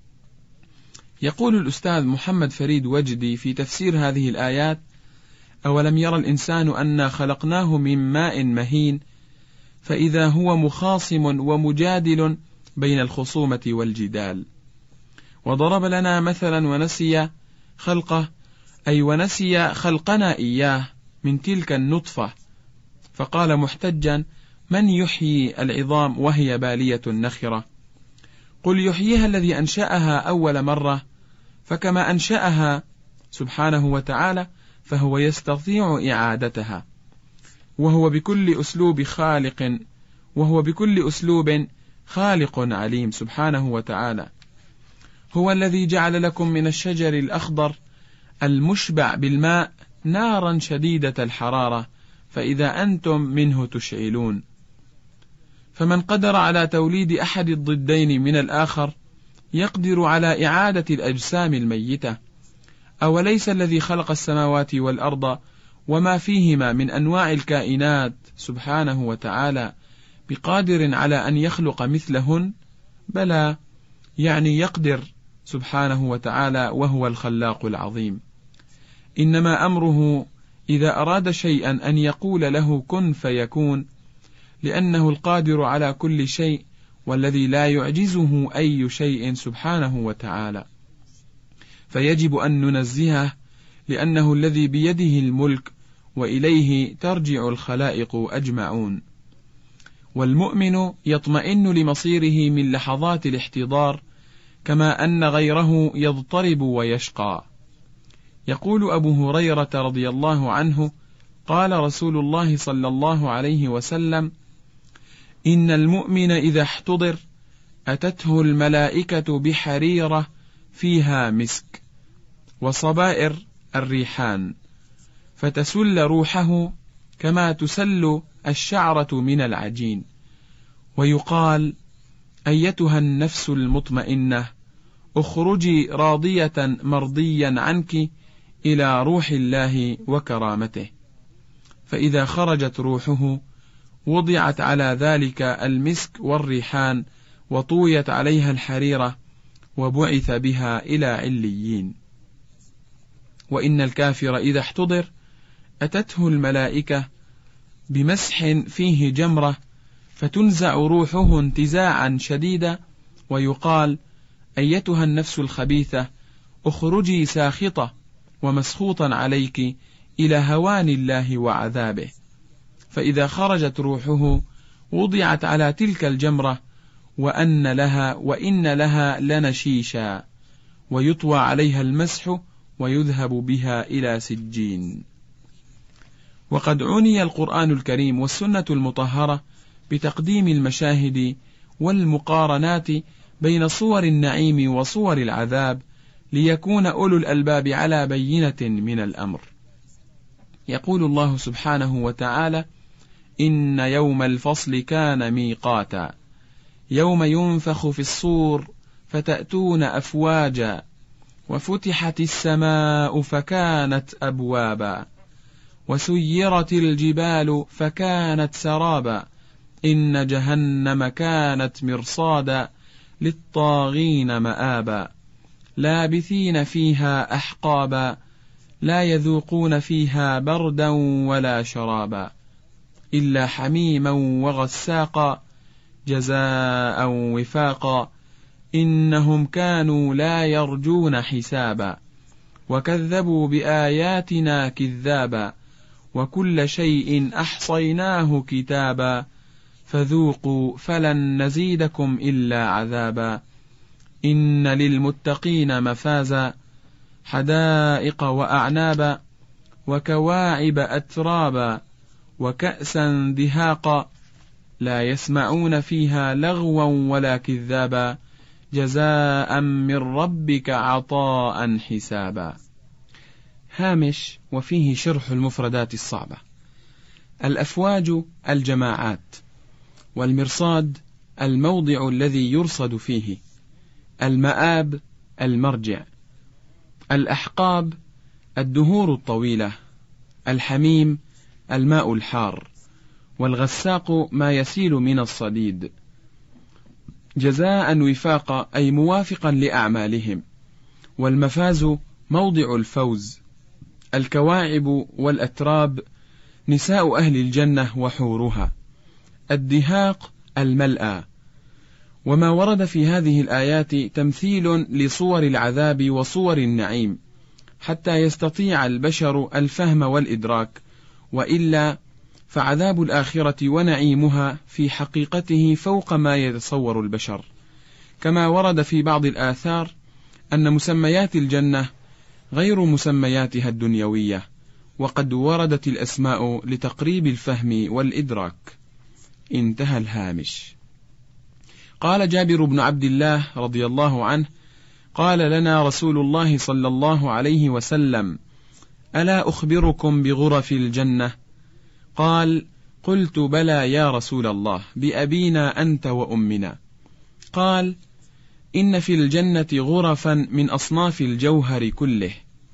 يقول الأستاذ محمد فريد وجدي في تفسير هذه الآيات: أولم يرى الإنسان أنا خلقناه من ماء مهين فإذا هو مخاصم ومجادل بين الخصومة والجدال. وضرب لنا مثلا ونسي خلقه، أي ونسي خلقنا إياه من تلك النطفة، فقال محتجا: من يحيي العظام وهي بالية نخرة؟ قل يحييها الذي أنشأها أول مرة. فكما أنشأها سبحانه وتعالى فهو يستطيع إعادتها، وهو بكل أسلوب خالق وهو بكل أسلوب خالق عليم سبحانه وتعالى. هو الذي جعل لكم من الشجر الأخضر المشبع بالماء نارا شديدة الحرارة فإذا أنتم منه تشعلون. فمن قدر على توليد أحد الضدين من الآخر يقدر على إعادة الأجسام الميتة. أوليس الذي خلق السماوات والأرض وما فيهما من أنواع الكائنات سبحانه وتعالى بقادر على أن يخلق مثلهن؟ بلى، يعني يقدر سبحانه وتعالى وهو الخلاق العظيم. إنما أمره إذا أراد شيئا أن يقول له كن فيكون، لأنه القادر على كل شيء والذي لا يعجزه أي شيء سبحانه وتعالى، فيجب أن ننزهه لأنه الذي بيده الملك وإليه ترجع الخلائق أجمعون. والمؤمن يطمئن لمصيره من لحظات الاحتضار كما أن غيره يضطرب ويشقى. يقول أبو هريرة رضي الله عنه: قال رسول الله صلى الله عليه وسلم: إن المؤمن إذا احتضر أتته الملائكة بحريرة فيها مسك وصبائر الريحان فتسل روحه كما تسل الشعرة من العجين، ويقال: أيتها النفس المطمئنة اخرجي راضية مرضيا عنك إلى روح الله وكرامته. فإذا خرجت روحه وضعت على ذلك المسك والريحان وطويت عليها الحريرة وبعث بها إلى عليين. وإن الكافر إذا احتضر أتته الملائكة بمسح فيه جمرة فتنزع روحه انتزاعا شديدا ويقال: أيتها النفس الخبيثة اخرجي ساخطة ومسخوطا عليك إلى هوان الله وعذابه. فإذا خرجت روحه وضعت على تلك الجمرة وأن لها وإن لها لنشيشا ويطوى عليها المسح ويذهب بها إلى سجين. وقد عني القرآن الكريم والسنة المطهرة بتقديم المشاهد والمقارنات بين صور النعيم وصور العذاب ليكون أولو الألباب على بينة من الأمر. يقول الله سبحانه وتعالى: إن يوم الفصل كان ميقاتا يوم ينفخ في الصور فتأتون أفواجا وفتحت السماء فكانت أبوابا وسيرت الجبال فكانت سرابا إن جهنم كانت مرصادا للطاغين مآبا لابثين فيها أحقابا لا يذوقون فيها بردا ولا شرابا إلا حميما وغساقا جزاء وفاقا إنهم كانوا لا يرجون حسابا وكذبوا بآياتنا كذابا وكل شيء أحصيناه كتابا فذوقوا فلن نزيدكم إلا عذابا إن للمتقين مفازا حدائق وأعنابا وكواعب أترابا وكأسا دهاقا لا يسمعون فيها لغوا ولا كذابا جزاء من ربك عطاء حسابا. هامش وفيه شرح المفردات الصعبة. الأفواج الجماعات، والمرصاد الموضع الذي يرصد فيه، المآب المرجع، الأحقاب الدهور الطويلة، الحميم الماء الحار، والغساق ما يسيل من الصديد. جزاء وفاقا أي موافقا لأعمالهم، والمفاز موضع الفوز. الكواعب والأتراب نساء أهل الجنة وحورها. الدهاق الملأى. وما ورد في هذه الآيات تمثيل لصور العذاب وصور النعيم حتى يستطيع البشر الفهم والإدراك، وإلا فعذاب الآخرة ونعيمها في حقيقته فوق ما يتصور البشر، كما ورد في بعض الآثار أن مسميات الجنة غير مسمياتها الدنيوية، وقد وردت الأسماء لتقريب الفهم والإدراك. انتهى الهامش. قال جابر بن عبد الله رضي الله عنه: قال لنا رسول الله صلى الله عليه وسلم: ألا أخبركم بغرف الجنة؟ قال: قلت بلى يا رسول الله، بأبينا أنت وأمنا. قال: إن في الجنة غرفا من أصناف الجوهر كله،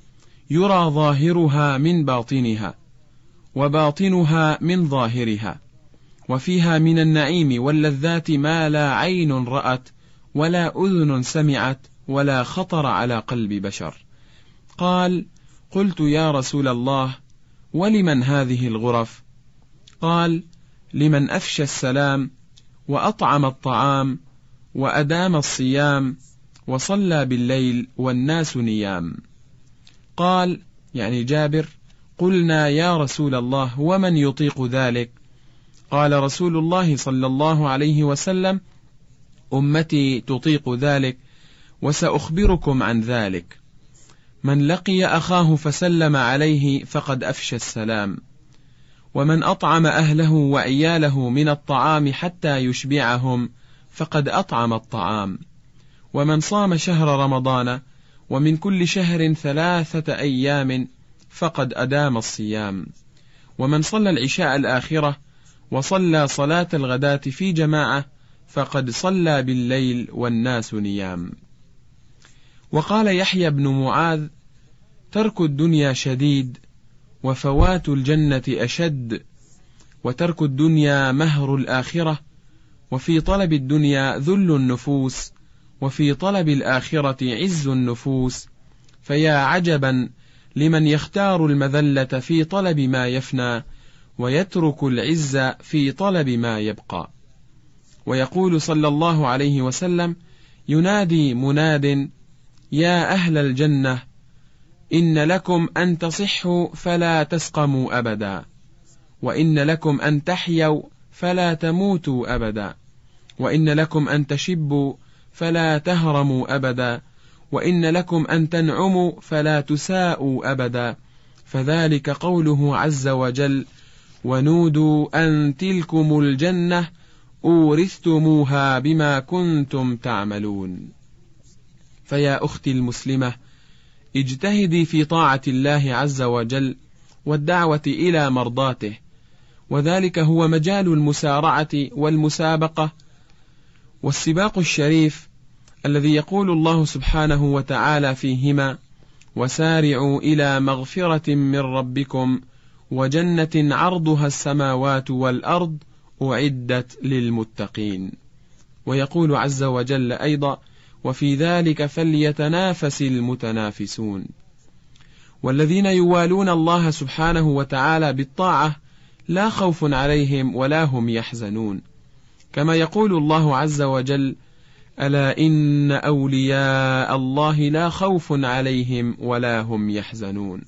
يرى ظاهرها من باطنها وباطنها من ظاهرها، وفيها من النعيم واللذات ما لا عين رأت ولا أذن سمعت ولا خطر على قلب بشر. قال: قلت يا رسول الله، ولمن هذه الغرف؟ قال: لمن أفشى السلام وأطعم الطعام وأدام الصيام وصلى بالليل والناس نيام. قال يعني جابر: قلنا يا رسول الله ومن يطيق ذلك؟ قال رسول الله صلى الله عليه وسلم: أمتي تطيق ذلك، وسأخبركم عن ذلك. من لقي أخاه فسلم عليه فقد أفشى السلام، ومن أطعم أهله وعياله من الطعام حتى يشبعهم فقد أطعم الطعام، ومن صام شهر رمضان ومن كل شهر ثلاثة أيام فقد أدام الصيام، ومن صلى العشاء الآخرة وصلى صلاة الغداة في جماعة فقد صلى بالليل والناس نيام. وقال يحيى بن معاذ: ترك الدنيا شديد، وفوات الجنة أشد، وترك الدنيا مهر الآخرة، وفي طلب الدنيا ذل النفوس، وفي طلب الآخرة عز النفوس. فيا عجبا لمن يختار المذلة في طلب ما يفنى، ويترك العز في طلب ما يبقى. ويقول صلى الله عليه وسلم: ينادي مناد: يا أهل الجنة، إن لكم أن تصحوا فلا تسقموا أبدا، وإن لكم أن تحيوا فلا تموتوا أبدا، وإن لكم أن تشبوا فلا تهرموا أبدا، وإن لكم أن تنعموا فلا تساءوا أبدا. فذلك قوله عز وجل: ونودوا أن تلكم الجنة أورثتموها بما كنتم تعملون. فيا أختي المسلمة، اجتهدي في طاعة الله عز وجل والدعوة إلى مرضاته، وذلك هو مجال المسارعة والمسابقة والسباق الشريف الذي يقول الله سبحانه وتعالى فيهما: وسارعوا إلى مغفرة من ربكم وجنة عرضها السماوات والأرض أعدت للمتقين. ويقول عز وجل أيضا: وفي ذلك فليتنافس المتنافسون. والذين يوالون الله سبحانه وتعالى بالطاعة لا خوف عليهم ولا هم يحزنون، كما يقول الله عز وجل: ألا إن أولياء الله لا خوف عليهم ولا هم يحزنون.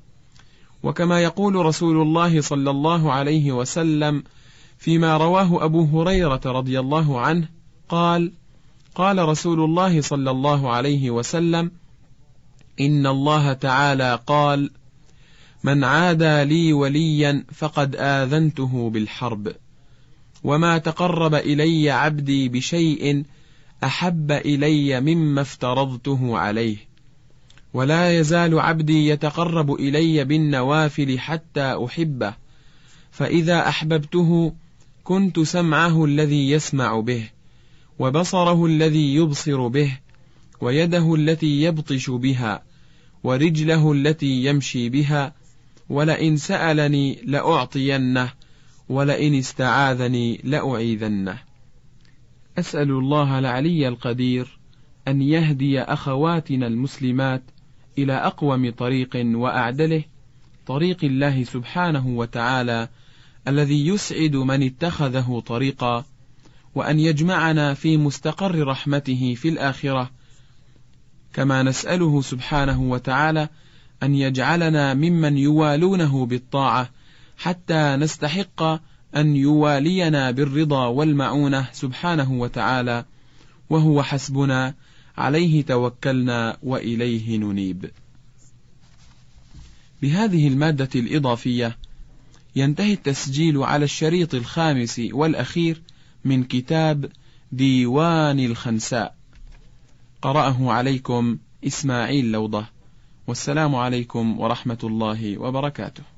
وكما يقول رسول الله صلى الله عليه وسلم فيما رواه أبو هريرة رضي الله عنه قال: قال رسول الله صلى الله عليه وسلم: إن الله تعالى قال: من عادى لي وليا فقد آذنته بالحرب، وما تقرب إلي عبدي بشيء أحب إلي مما افترضته عليه، ولا يزال عبدي يتقرب إلي بالنوافل حتى أحبه، فإذا أحببته كنت سمعه الذي يسمع به، وبصره الذي يبصر به، ويده التي يبطش بها، ورجله التي يمشي بها، ولئن سألني لأعطينه، ولئن استعاذني لأعيذنه. أسأل الله العلي القدير أن يهدي أخواتنا المسلمات إلى أقوم طريق وأعدله، طريق الله سبحانه وتعالى الذي يسعد من اتخذه طريقا، وأن يجمعنا في مستقر رحمته في الآخرة، كما نسأله سبحانه وتعالى أن يجعلنا ممن يوالونه بالطاعة حتى نستحق أن يوالينا بالرضا والمعونة سبحانه وتعالى، وهو حسبنا، عليه توكلنا وإليه ننيب. بهذه المادة الإضافية ينتهي التسجيل على الشريط الخامس والأخير من كتاب ديوان الخنساء. قرأه عليكم إسماعيل لوضة، والسلام عليكم ورحمة الله وبركاته.